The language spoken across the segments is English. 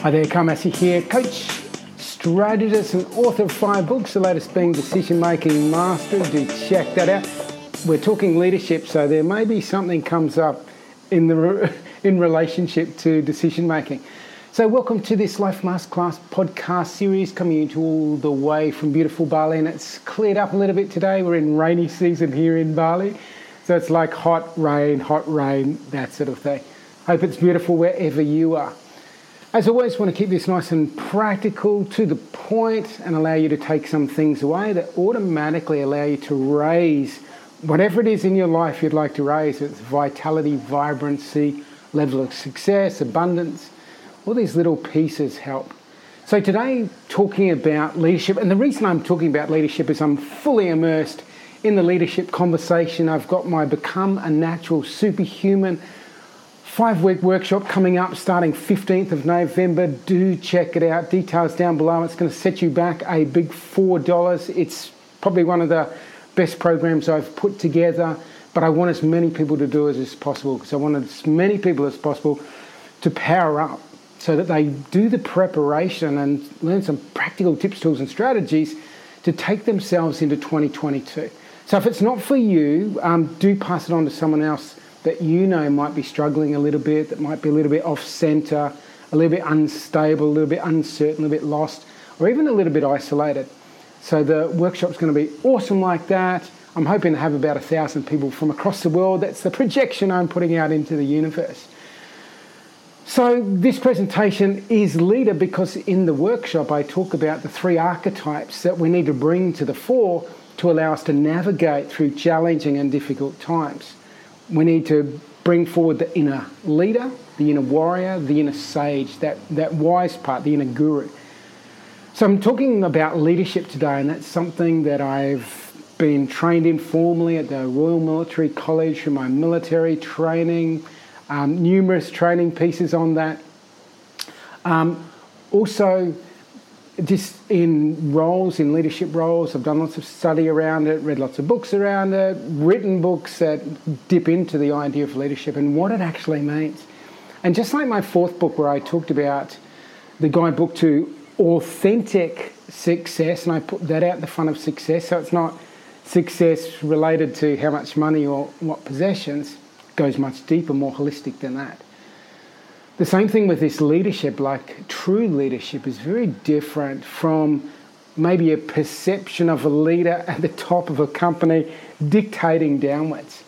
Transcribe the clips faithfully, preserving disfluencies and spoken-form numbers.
Hi there, Carl Massey here, coach, strategist and author of five books, the latest being Decision Making Mastery. Do check that out. We're talking leadership, so there may be something comes up in the in relationship to decision making. So welcome to this Life Masterclass podcast series coming into all the way from beautiful Bali, and it's cleared up a little bit today. We're in rainy season here in Bali, so it's like hot rain, hot rain, that sort of thing. Hope it's beautiful wherever you are. As always, want to keep this nice and practical, to the point, and allow you to take some things away that automatically allow you to raise whatever it is in your life you'd like to raise. It's vitality, vibrancy, level of success, abundance. All these little pieces help. So today, talking about leadership, and the reason I'm talking about leadership is I'm fully immersed in the leadership conversation. I've got my Become a Natural Superhuman five-week workshop coming up starting fifteenth of November. Do check it out. Details down below. It's going to set you back a big four dollars. It's probably one of the best programs I've put together, but I want as many people to do it as possible because I want as many people as possible to power up so that they do the preparation and learn some practical tips, tools and strategies to take themselves into twenty twenty-two. So if it's not for you, um, do pass it on to someone else that you know might be struggling a little bit, that might be a little bit off-centre, a little bit unstable, a little bit uncertain, a little bit lost, or even a little bit isolated. So the workshop's going to be awesome like that. I'm hoping to have about a thousand people from across the world. That's the projection I'm putting out into the universe. So this presentation is leader because in the workshop I talk about the three archetypes that we need to bring to the fore to allow us to navigate through challenging and difficult times. We need to bring forward the inner leader, the inner warrior, the inner sage, that, that wise part, the inner guru. So I'm talking about leadership today, and that's something that I've been trained in formally at the Royal Military College through my military training, um, numerous training pieces on that. Um, also, just in roles, in leadership roles, I've done lots of study around it, read lots of books around it, written books that dip into the idea of leadership and what it actually means. And just like my fourth book where I talked about the guidebook to authentic success, and I put that out the front of success, so it's not success related to how much money or what possessions, it goes much deeper, more holistic than that. The same thing with this leadership, like true leadership is very different from maybe a perception of a leader at the top of a company dictating downwards.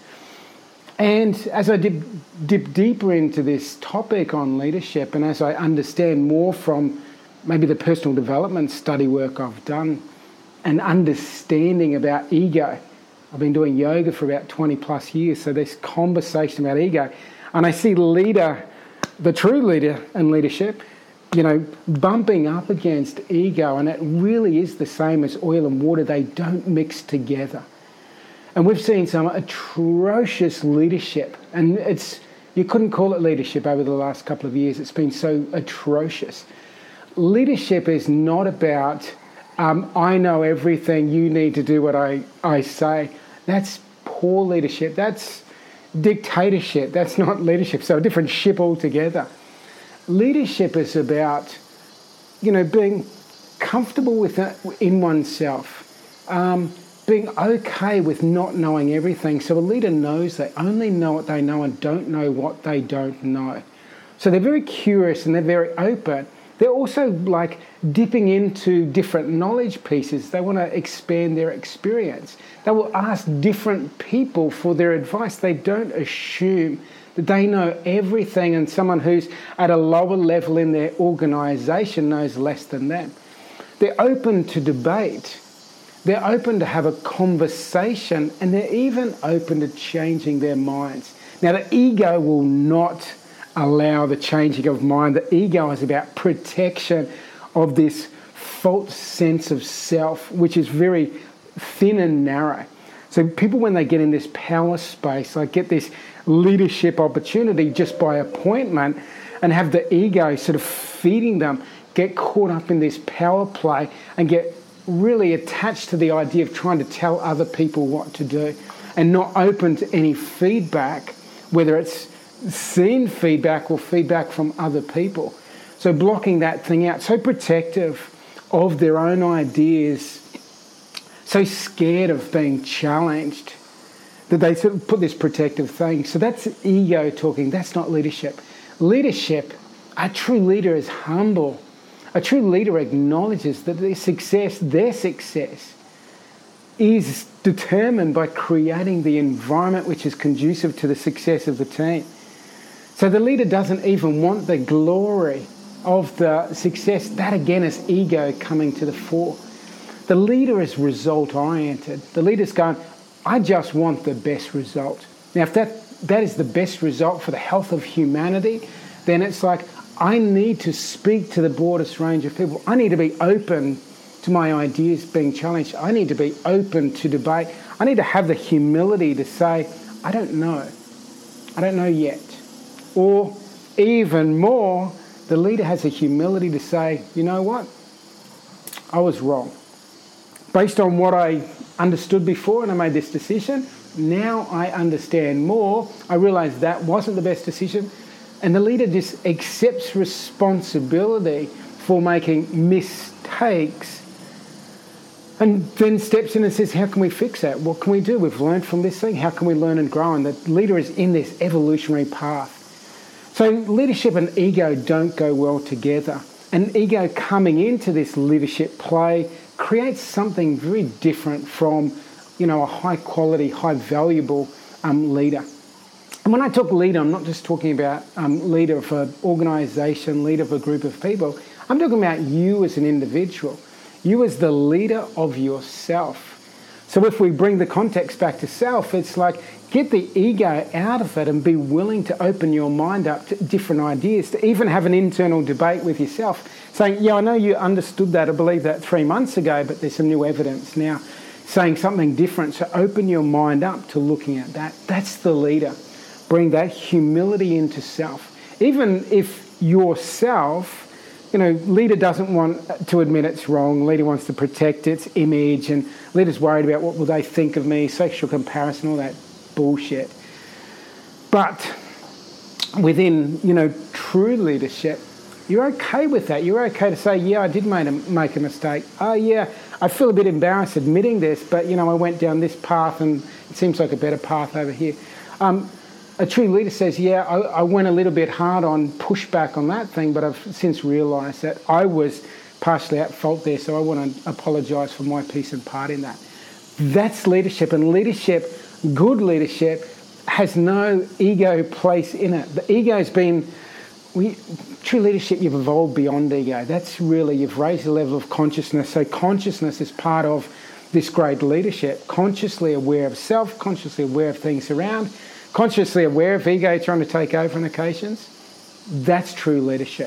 And as I dip, dip deeper into this topic on leadership, and as I understand more from maybe the personal development study work I've done and understanding about ego, I've been doing yoga for about twenty plus years, so this conversation about ego, and I see leader, the true leader and leadership, you know, bumping up against ego, and it really is the same as oil and water. They don't mix together. And we've seen some atrocious leadership, and it's you couldn't call it leadership over the last couple of years. It's been so atrocious. Leadership is not about, um, I know everything, you need to do what I, I say. That's poor leadership. That's dictatorship. That's not leadership. So a different ship altogether. Leadership is about, you know, being comfortable with it in oneself, um, being okay with not knowing everything. So a leader knows they only know what they know and don't know what they don't know. So they're very curious and they're very open. They're also like dipping into different knowledge pieces. They want to expand their experience. They will ask different people for their advice. They don't assume that they know everything and someone who's at a lower level in their organisation knows less than them. They're open to debate. They're open to have a conversation, and they're even open to changing their minds. Now, the ego will not allow the changing of mind. The ego is about protection of this false sense of self, which is very thin and narrow. So people, when they get in this power space, like get this leadership opportunity just by appointment and have the ego sort of feeding them, get caught up in this power play and get really attached to the idea of trying to tell other people what to do and not open to any feedback, whether it's seen feedback or feedback from other people. So blocking that thing out, so protective of their own ideas, so scared of being challenged that they sort of put this protective thing. So that's ego talking. That's not leadership. Leadership, a true leader is humble. A true leader acknowledges that their success, their success, is determined by creating the environment which is conducive to the success of the team. So the leader doesn't even want the glory of the success. That again is ego coming to the fore. The leader is result oriented. The leader's going, I just want the best result. Now if that, that is the best result for the health of humanity, then it's like, I need to speak to the broadest range of people. I need to be open to my ideas being challenged. I need to be open to debate. I need to have the humility to say, I don't know. I don't know yet. Or even more, the leader has the humility to say, you know what? I was wrong. Based on what I understood before and I made this decision, now I understand more. I realise that wasn't the best decision. And the leader just accepts responsibility for making mistakes and then steps in and says, how can we fix that? What can we do? We've learned from this thing. How can we learn and grow? And the leader is in this evolutionary path. So leadership and ego don't go well together. And ego coming into this leadership play creates something very different from, you know, a high quality, high valuable um, leader. And when I talk leader, I'm not just talking about um, leader of an organisation, leader of a group of people. I'm talking about you as an individual. You as the leader of yourself. So if we bring the context back to self, it's like get the ego out of it and be willing to open your mind up to different ideas, to even have an internal debate with yourself, saying, yeah, I know you understood that or believed that three months ago, but there's some new evidence now saying something different. So open your mind up to looking at that. That's the leader. Bring that humility into self. Even if yourself, you know, leader doesn't want to admit it's wrong. Leader wants to protect its image, and leader's worried about what will they think of me, social comparison, all that bullshit. But within, you know, true leadership, you're okay with that. You're okay to say, yeah, I did make a, make a mistake. Oh, yeah, I feel a bit embarrassed admitting this, but, you know, I went down this path and it seems like a better path over here. Um, A true leader says, yeah, I, I went a little bit hard on pushback on that thing, but I've since realised that I was partially at fault there, so I want to apologise for my piece and part in that. That's leadership, and leadership, good leadership, has no ego place in it. The ego's been, we, true leadership, you've evolved beyond ego. That's really, you've raised the level of consciousness. So consciousness is part of this great leadership, consciously aware of self, consciously aware of things around, consciously aware of ego trying to take over on occasions. That's true leadership.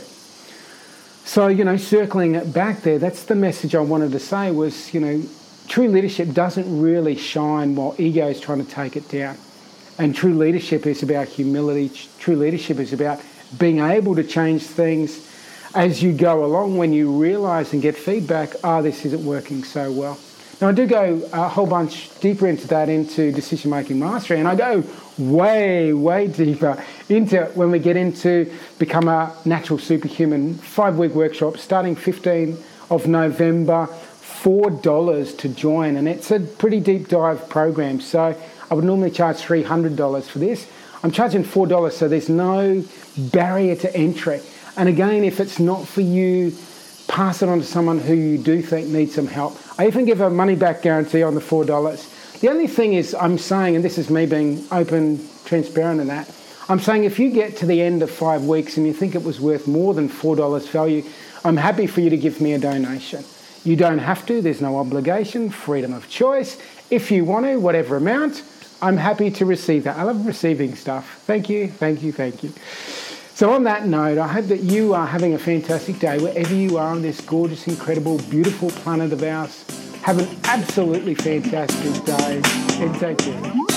So, you know, circling it back there, that's the message I wanted to say was, you know, true leadership doesn't really shine while ego is trying to take it down. And true leadership is about humility. True leadership is about being able to change things as you go along when you realise and get feedback, oh, this isn't working so well. Now, I do go a whole bunch deeper into that, into decision-making mastery, and I go way, way deeper into when we get into become a natural superhuman five-week workshop starting fifteenth of November, four dollars to join, and it's a pretty deep dive program. So I would normally charge three hundred dollars for this. I'm charging four dollars, so there's no barrier to entry. And again, if it's not for you, pass it on to someone who you do think needs some help. I even give a money-back guarantee on the four dollars. The only thing is I'm saying, and this is me being open, transparent in that, I'm saying if you get to the end of five weeks and you think it was worth more than four dollars value, I'm happy for you to give me a donation. You don't have to, there's no obligation, freedom of choice. If you want to, whatever amount, I'm happy to receive that. I love receiving stuff. Thank you, thank you, thank you. So on that note, I hope that you are having a fantastic day wherever you are on this gorgeous, incredible, beautiful planet of ours. Have an absolutely fantastic day and take care.